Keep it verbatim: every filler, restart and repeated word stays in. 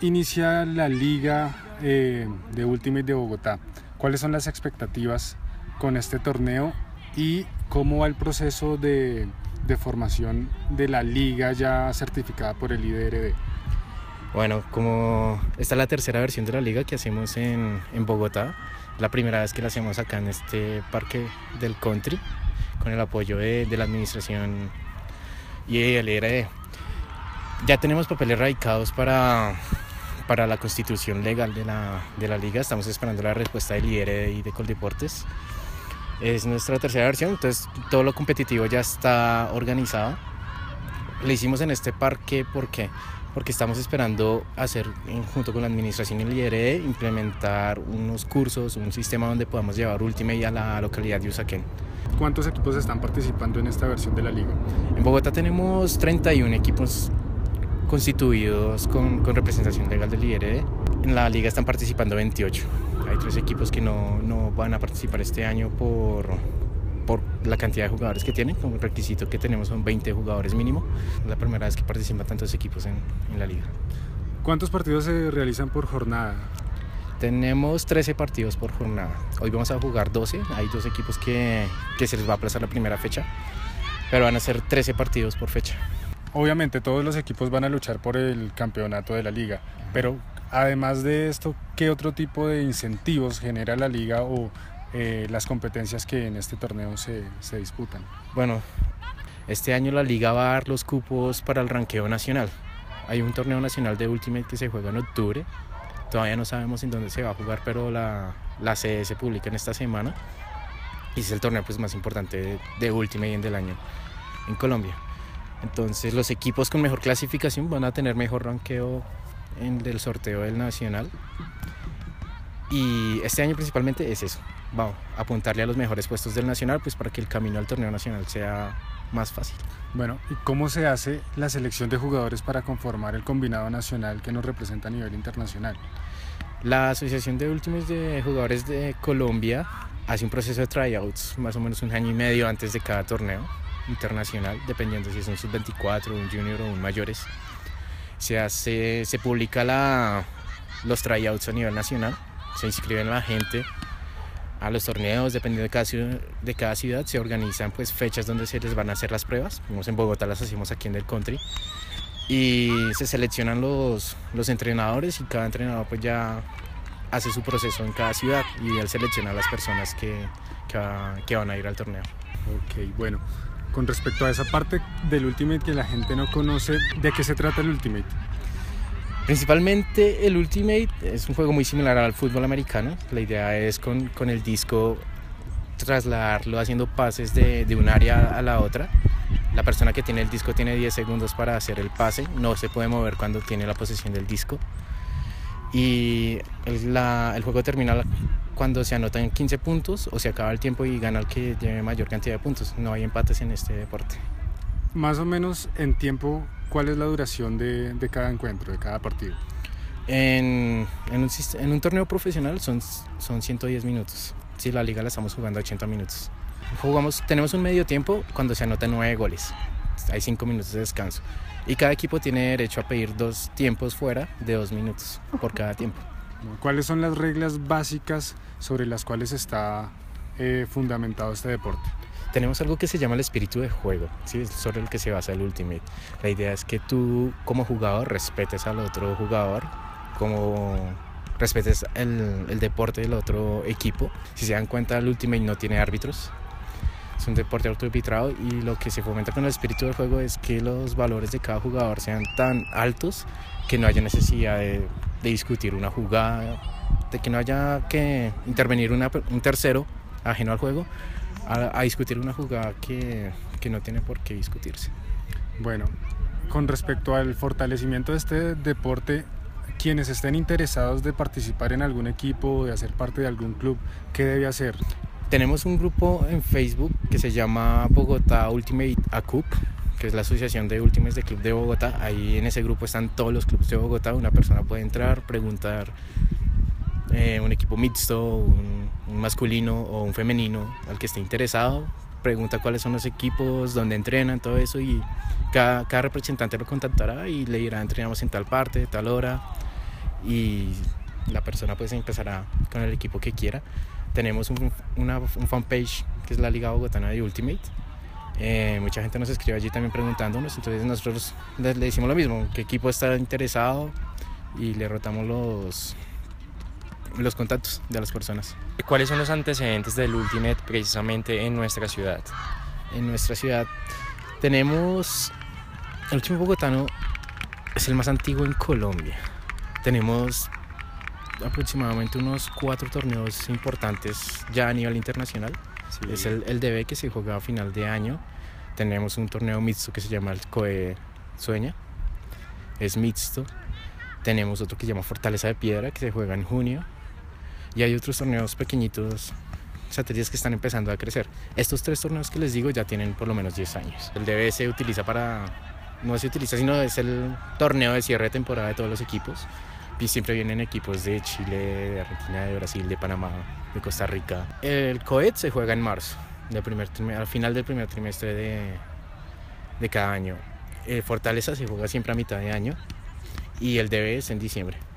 inicia la liga eh, de Ultimate de Bogotá? ¿Cuáles son las expectativas con este torneo y cómo va el proceso de, de formación de la liga ya certificada por el I D R D? Bueno, como esta es la tercera versión de la liga que hacemos en, en Bogotá, la primera vez que la hacemos acá en este parque del country, con el apoyo de, de la administración y el I D R D. Ya tenemos papeles radicados para, para la constitución legal de la, de la liga. Estamos esperando la respuesta del I D R D y de Coldeportes. Es nuestra tercera versión, entonces todo lo competitivo ya está organizado. Lo hicimos en este parque, ¿por qué? Porque estamos esperando hacer, junto con la administración y el I D R D, implementar unos cursos, un sistema donde podamos llevar Ultimate a la localidad de Usaquén. ¿Cuántos equipos están participando en esta versión de la liga? En Bogotá tenemos treinta y uno equipos constituidos con, con representación legal del I D R D. En la liga están participando veintiocho. Hay tres equipos que no, no van a participar este año por, por la cantidad de jugadores que tienen. Como requisito que tenemos son veinte jugadores mínimo. Es la primera vez que participan tantos equipos en, en la liga. ¿Cuántos partidos se realizan por jornada? Tenemos trece partidos por jornada. Hoy vamos a jugar doce. Hay dos equipos que, que se les va a aplazar la primera fecha, pero van a ser trece partidos por fecha. Obviamente todos los equipos van a luchar por el campeonato de la liga, pero además de esto, ¿qué otro tipo de incentivos genera la liga o eh, las competencias que en este torneo se, se disputan? Bueno, este año la liga va a dar los cupos para el ranqueo nacional. Hay un torneo nacional de Ultimate que se juega en octubre. Todavía no sabemos en dónde se va a jugar, pero la, la sede se publica en esta semana. Y es el torneo pues, más importante de, de Ultimate del año en Colombia. Entonces los equipos con mejor clasificación van a tener mejor ranqueo en el sorteo del nacional. Y este año principalmente es eso. Vamos a apuntarle a los mejores puestos del nacional pues para que el camino al torneo nacional sea más fácil. Bueno, ¿y cómo se hace la selección de jugadores para conformar el combinado nacional que nos representa a nivel internacional? La Asociación de Ultimates de Jugadores de Colombia hace un proceso de tryouts más o menos un año y medio antes de cada torneo internacional, dependiendo si son sub veinticuatro, un junior o un mayores. Se hace, se publica la, los tryouts a nivel nacional, se inscriben la gente a los torneos, dependiendo de cada ciudad, de cada ciudad se organizan pues fechas donde se les van a hacer las pruebas. Como en Bogotá las hacemos aquí en el country y se seleccionan los, los entrenadores y cada entrenador pues ya hace su proceso en cada ciudad y él selecciona a las personas que, que, va, que van a ir al torneo. Ok, bueno. Con respecto a esa parte del Ultimate que la gente no conoce, ¿de qué se trata el Ultimate? Principalmente el Ultimate es un juego muy similar al fútbol americano. La idea es con, con el disco trasladarlo haciendo pases de, de un área a la otra. La persona que tiene el disco tiene diez segundos para hacer el pase, no se puede mover cuando tiene la posesión del disco. Y el, la, el juego termina cuando se anotan quince puntos o se acaba el tiempo y gana el que lleve mayor cantidad de puntos. No hay empates en este deporte. Más o menos en tiempo, ¿cuál es la duración de, de cada encuentro, de cada partido? En, en, un, en un torneo profesional son, son ciento diez minutos. Si la liga la estamos jugando a ochenta minutos. Jugamos, tenemos un medio tiempo cuando se anotan nueve goles. Hay cinco minutos de descanso. Y cada equipo tiene derecho a pedir dos tiempos fuera de dos minutos por cada tiempo. ¿Cuáles son las reglas básicas sobre las cuales está eh, fundamentado este deporte? Tenemos algo que se llama el espíritu de juego, ¿sí? Es sobre el que se basa el Ultimate. La idea es que tú como jugador respetes al otro jugador, como respetes el, el deporte del otro equipo. Si se dan cuenta, el Ultimate no tiene árbitros. Es un deporte autoarbitrado y lo que se fomenta con el espíritu del juego es que los valores de cada jugador sean tan altos que no haya necesidad de, de discutir una jugada, de que no haya que intervenir una, un tercero ajeno al juego a, a discutir una jugada que, que no tiene por qué discutirse. Bueno, con respecto al fortalecimiento de este deporte, quienes estén interesados de participar en algún equipo o de hacer parte de algún club, ¿qué debe hacer? Tenemos un grupo en Facebook que se llama Bogotá Ultimate A C U P, que es la asociación de Ultimates de Club de Bogotá. Ahí en ese grupo están todos los clubes de Bogotá. Una persona puede entrar, preguntar eh, un equipo mixto, un, un masculino o un femenino al que esté interesado. Pregunta cuáles son los equipos, dónde entrenan, todo eso, y cada, cada representante lo contactará y le dirá entrenamos en tal parte, tal hora. y la persona pues empezará con el equipo que quiera. Tenemos un, una, un fanpage que es la Liga Bogotana de Ultimate. Eh, mucha gente nos escribe allí también preguntándonos, entonces nosotros le, le decimos lo mismo, qué equipo está interesado y le rotamos los, los contactos de las personas. ¿Cuáles son los antecedentes del Ultimate precisamente en nuestra ciudad? En nuestra ciudad tenemos, el Ultimate Bogotano es el más antiguo en Colombia. Tenemos aproximadamente unos cuatro torneos importantes ya a nivel internacional. Sí. Es el, el D B que se juega a final de año. Tenemos un torneo mixto que se llama el COE Sueña, es mixto. Tenemos otro que se llama Fortaleza de Piedra, que se juega en junio. Y hay otros torneos pequeñitos, satélites que están empezando a crecer. Estos tres torneos que les digo ya tienen por lo menos diez años. El D B se utiliza para, no se utiliza, sino es el torneo de cierre de temporada de todos los equipos. Y siempre vienen equipos de Chile, de Argentina, de Brasil, de Panamá, de Costa Rica. El COET se juega en marzo, del primer, al final del primer trimestre de, de cada año. El Fortaleza se juega siempre a mitad de año y el D B es en diciembre.